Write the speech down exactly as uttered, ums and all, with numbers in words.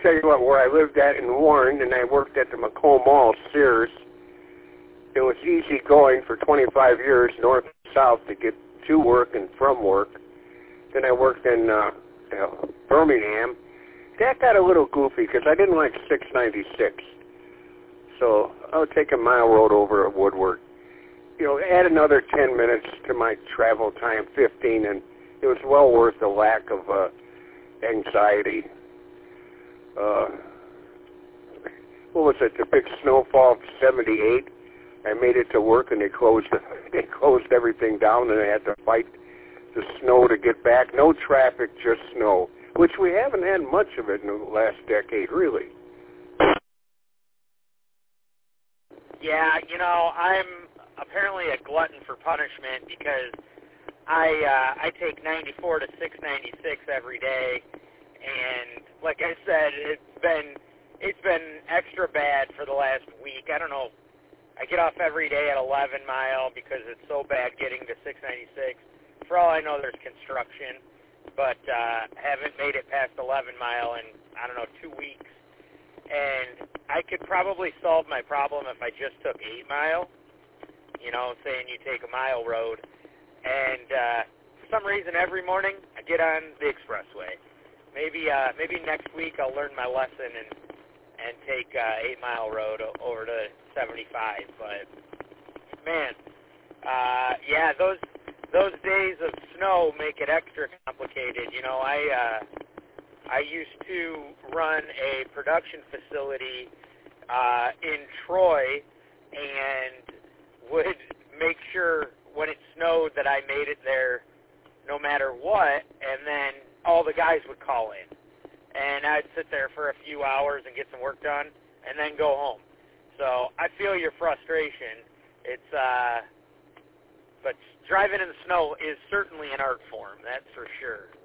tell you what, where I lived at in Warren, and I worked at the Macomb Mall, Sears, it was easy going for twenty-five years, north and south, to get to work and from work. Then I worked in uh, uh, Birmingham. That got a little goofy because I didn't like six ninety-six. So I would take a mile road over at Woodward. You know, add another ten minutes to my travel time, fifteen, and it was well worth the lack of uh, anxiety. Uh, what was it, the big snowfall of seventy-eight? I made it to work, and they closed they closed everything down, and I had to fight the snow to get back. No traffic, just snow, which we haven't had much of it in the last decade, really. Yeah, you know, I'm apparently a glutton for punishment because I uh, I take ninety-four to six ninety-six every day, and like I said, it's been it's been extra bad for the last week. I don't know. I get off every day at eleven mile because it's so bad getting to six ninety-six. For all I know, there's construction, but uh, haven't made it past eleven mile in, I don't know, two weeks. And I could probably solve my problem if I just took eight mile, you know, saying you take a mile road. And uh, for some reason, every morning, I get on the expressway. Maybe uh, maybe next week I'll learn my lesson and and take uh, eight mile road over to seventy-five. But man, uh, yeah, those those days of snow make it extra complicated. You know, I uh, I used to run a production facility uh, in Troy, and would make sure when it snowed that I made it there no matter what, and then all the guys would call in. And I'd sit there for a few hours and get some work done, and then go home. So I feel your frustration. It's, uh, but driving in the snow is certainly an art form, that's for sure.